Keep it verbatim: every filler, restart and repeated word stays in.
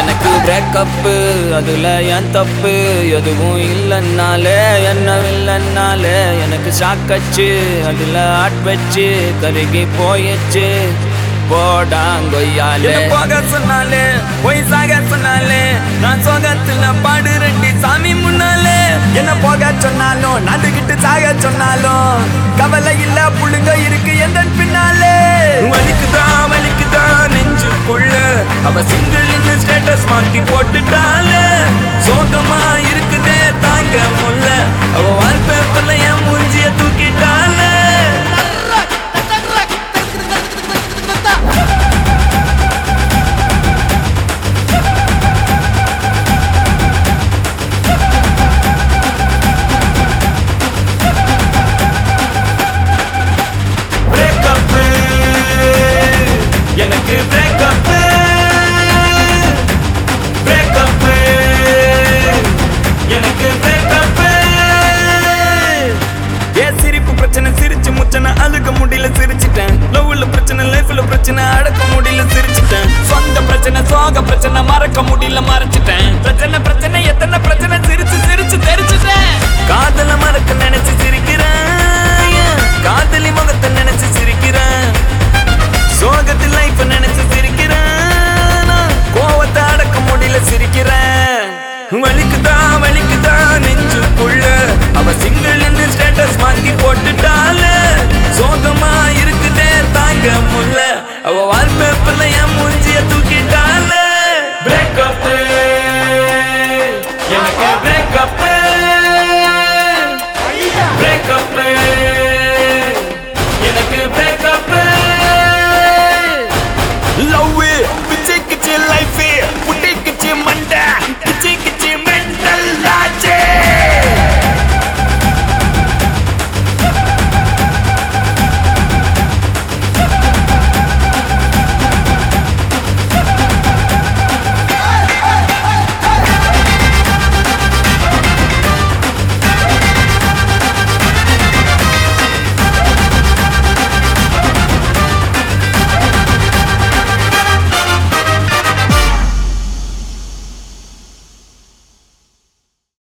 எனக்கு பிரேக்கப்பு அதுல என் தப்பு எதுவும் இல்லைன்னாலே என்ன இல்லைன்னாலே எனக்கு சாக்கச்சு அதுல ஆட் வச்சு கருகி போயிடுச்சு போடாங்கொய்யாலே போக சொன்னாலே போய் சாக சொன்னாலே நான் சோகத்துல பாடு ரெண்டி சாமி முன்னாலே என்ன போக சொன்னாலும் நடுக்கிட்டு சாக சொன்னாலும் கவலை இல்ல புள்ளுங்க இருக்கு எந்த பின்னாலே வலிக்குதா வலிக்குதா நெஞ்சுக்குள்ள அவ சிங்கிள் இந்த ஸ்டேட்டஸ் மாத்தி போட்டுட்டாலே சோகமா இருக்குதே தாங்க முல்ல அவ வால்பேப்பர்ல என் மூஞ்சிய தூக்கிட்டாலே எனக்கு பிரேக்கப் பிரேக்கப் எனக்கு பிரேக்கப் ஏ சிரிப்பு பிரச்சனை சிரிச்சு முச்சனை அழுக முடியல சிரிச்சிட்டேன் லவ்ல பிரச்சனை லைஃப்ல பிரச்சனை அடக்க முடியல சிரிச்சிட்டேன் சொந்த பிரச்சனை சோக பிரச்சனை மறக்க முடியல மறைச்சிட்டேன் பிரச்சனை பிரச்சனை எத்தனை பிரச்சனை